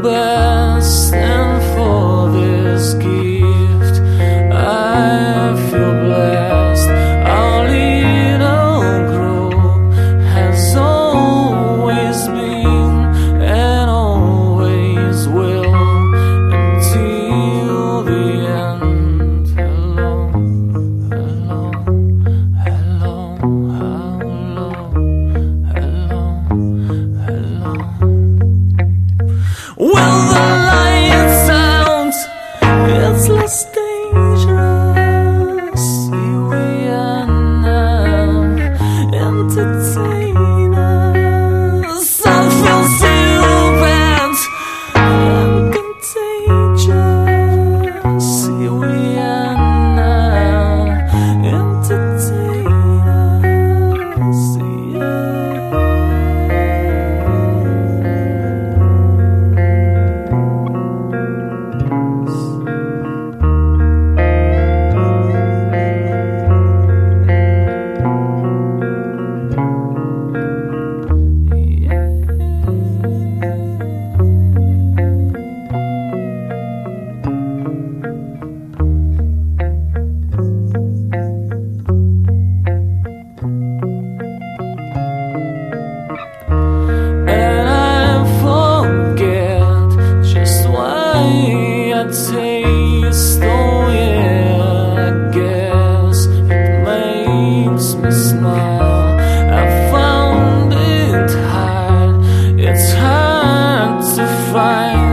best, and for this gift I feel blessed. Our little group has always been and always will until the end. Hello, hello, hello, hello, hello, hello. When the lights out, it's less dangerous. Here we are now, entertainers. Some feel stupid and contagious. Here we are now, entertainers. Yeah. Taste, oh yeah, I guess it makes me smile. I found it hard, it's hard to find